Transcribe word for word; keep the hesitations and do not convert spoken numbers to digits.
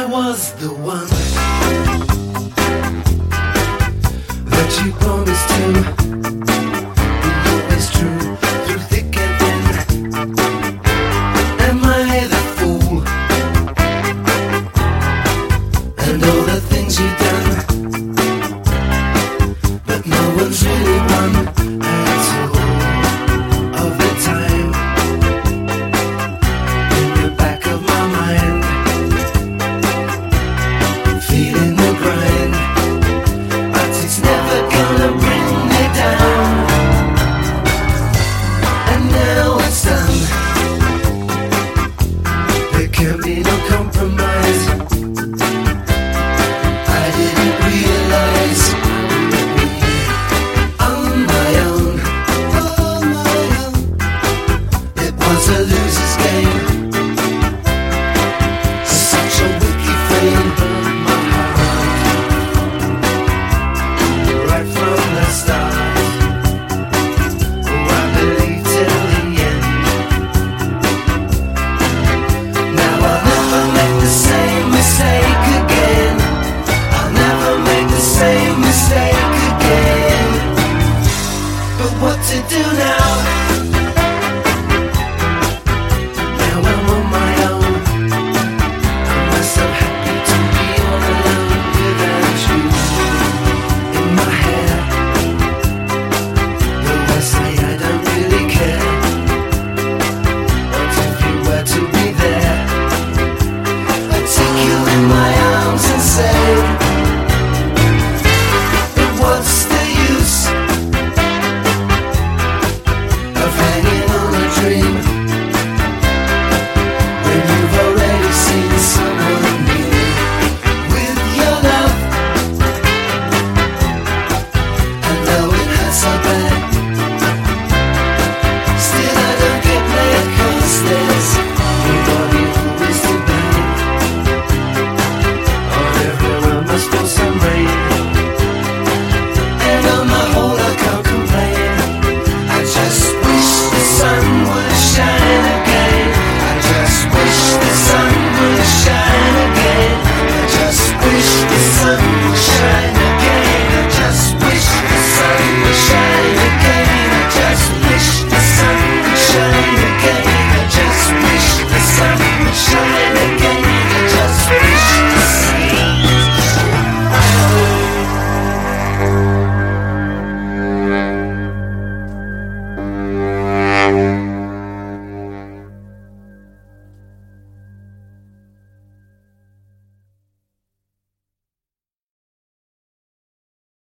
I was the one that you promised to be always true through thick and thin. Am I the fool? And all the things you've done, but no one's really won at all of the time. In the back of my mind, feeling the grind, but it's never gonna bring me down. And now it's done. There can be no compromise. I didn't realize on my own, on my own, it was a loser's game. Such a wicked flame burned my heart right from the start. Oh, I believed till the end. Now I'll never make the same mistake again. I'll never make the same mistake again. But what to do now? Now I'm on my own. I'm so happy to be all alone without you in my hair. Though I say I don't really care. What if you were to be there? I'd take you in my arms and say, but what's the use of hanging on a dream when you've already seen someone new with your love? And though it hurts so bad, still I don't get mad, 'cause there's nobody who is to blame. On everyone must fall some rain, and on the whole I can't complain. I just wish the sun would shine again. I just wish the sun would shine again. I just wish the sun would shine again. I just wish the sun would shine again. I just wish the sun would shine again. I just wish the sun would shine